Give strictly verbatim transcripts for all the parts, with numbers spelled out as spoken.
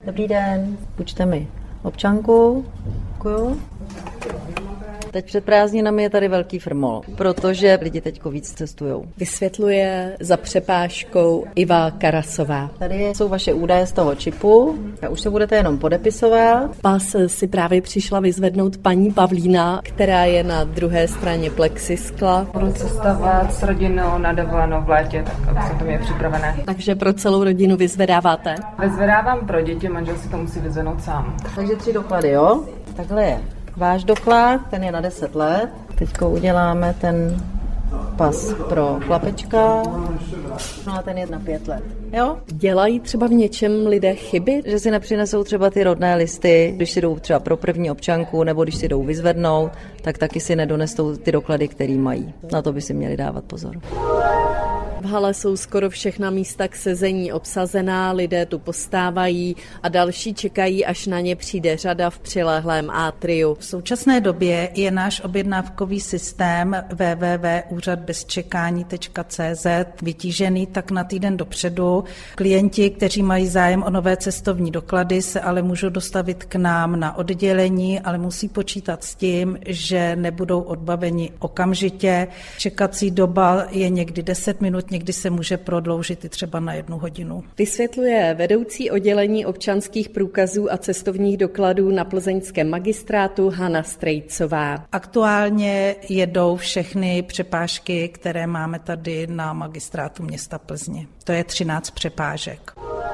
Dobrý den, půjčte mi občanku. Děkuju. Teď před prázdninami je tady velký frmol, protože lidi teďko víc cestujou. Vysvětluje za přepážkou Iva Karasová. Tady jsou vaše údaje z toho čipu a už se budete jenom podepisovat. Pas si právě přišla vyzvednout paní Pavlína, která je na druhé straně plexiskla. Budu cestovat s rodinou na dovolenou v létě, tak už jsem to mě připravené. Takže pro celou rodinu vyzvedáváte? Vyzvedávám pro děti, manžel si to musí vyzvednout sám. Takže tři doklady, jo? Takhle je váš doklad, ten je na deset let. Teďko uděláme ten pas pro chlapečka, no a ten je na pět let. Jo? Dělají třeba v něčem lidé chyby? Že si nepřinesou třeba ty rodné listy, když si jdou třeba pro první občanku, nebo když si jdou vyzvednout, tak taky si nedonesou ty doklady, který mají. Na to by si měli dávat pozor. V hale jsou skoro všechna místa k sezení obsazená, lidé tu postávají a další čekají, až na ně přijde řada v přilehlém atriu. V současné době je náš objednávkový systém w w w tečka úřad bez čekání tečka c z vytížený tak na týden dopředu. Klienti, kteří mají zájem o nové cestovní doklady, se ale můžou dostavit k nám na oddělení, ale musí počítat s tím, že nebudou odbaveni okamžitě. Čekací doba je někdy deset minut, někdy se může prodloužit i třeba na jednu hodinu. Vysvětluje vedoucí oddělení občanských průkazů a cestovních dokladů na plzeňském magistrátu Hana Strejcová. Aktuálně jedou všechny přepážky, které máme tady na magistrátu města Plzně. To je třináct přepážek.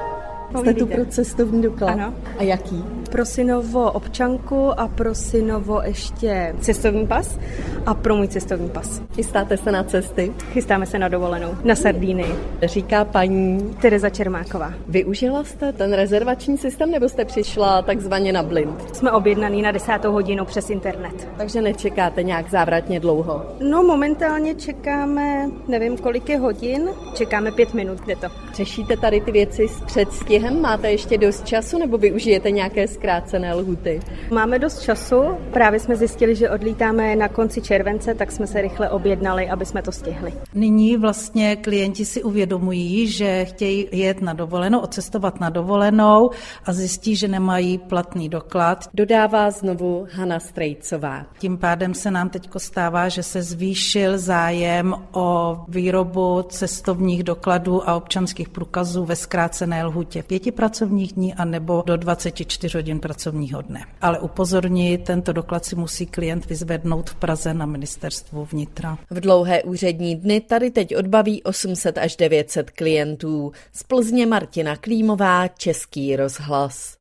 Jste tu pro cestovní doklad? Ano. A jaký? Pro synovo občanku a pro synovo ještě cestovní pas a pro můj cestovní pas. Chystáte se na cesty? Chystáme se na dovolenou, na Sardínii. Říká paní Tereza Čermáková. Využila jste ten rezervační systém, nebo jste přišla takzvaně na blind? Jsme objednaný na desátou hodinu přes internet. Takže nečekáte nějak závratně dlouho? No momentálně čekáme, nevím kolik je hodin, čekáme pět minut, kde to. Řešíte tady ty věci s předstihem? Máte ještě dost času, nebo využijete nějaké zkrácené lhuty? Máme dost času, právě jsme zjistili, že odlítáme na konci července, tak jsme se rychle objednali, aby jsme to stihli. Nyní vlastně klienti si uvědomují, že chtějí jet na dovolenou, odcestovat na dovolenou a zjistí, že nemají platný doklad. Dodává znovu Hana Strejcová. Tím pádem se nám teďko stává, že se zvýšil zájem o výrobu cestovních dokladů a občanských průkazů ve zkrácené lhutě pěti pracovních dní a nebo do dvacet čtyři hodin pracovního dne. Ale upozorňuji, tento doklad si musí klient vyzvednout v Praze na ministerstvu vnitra. V dlouhé úřední dny tady teď odbaví osm set až devět set klientů. Z Plzně Martina Klímová, Český rozhlas.